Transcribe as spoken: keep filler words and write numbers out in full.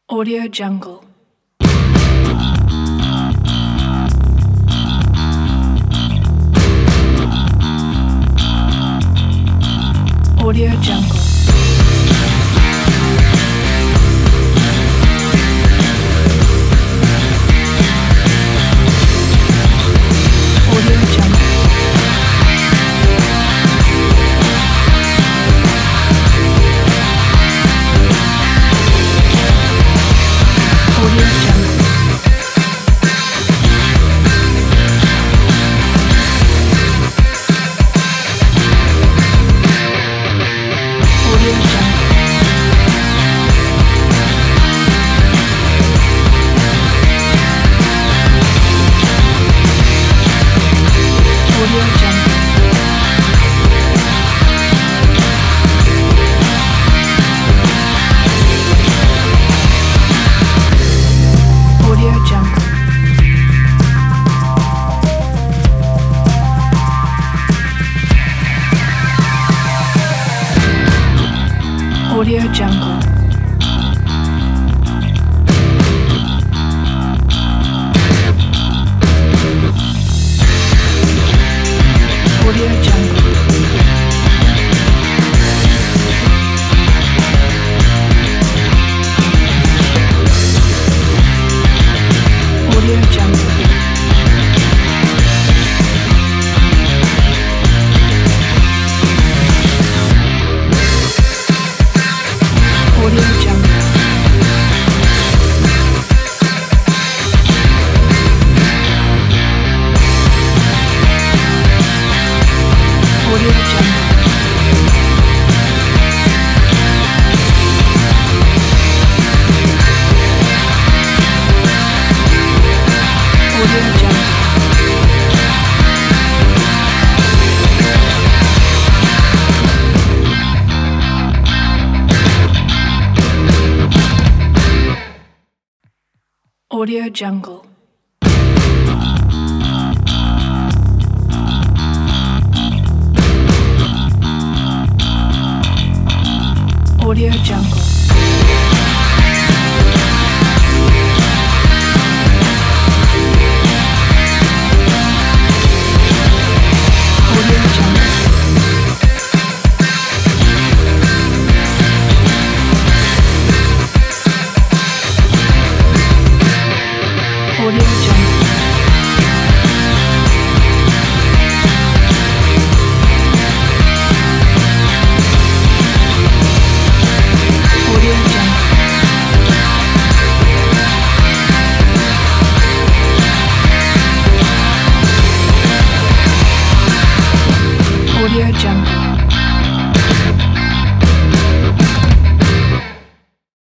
Audio Jungle. Audio Jungle. Audio Jungle. Audio Jungle. Audio Jungle. Audio Jungle. Audio Jungle. Audio Jungle. Audio Jungle. Audio Jungle. Audio Jungle. Audio Jungle. Audio Jungle. Audio Jungle. Audio Jungle. Audio Jungle. Audio Jungle. Audio Jungle. Audio Jungle.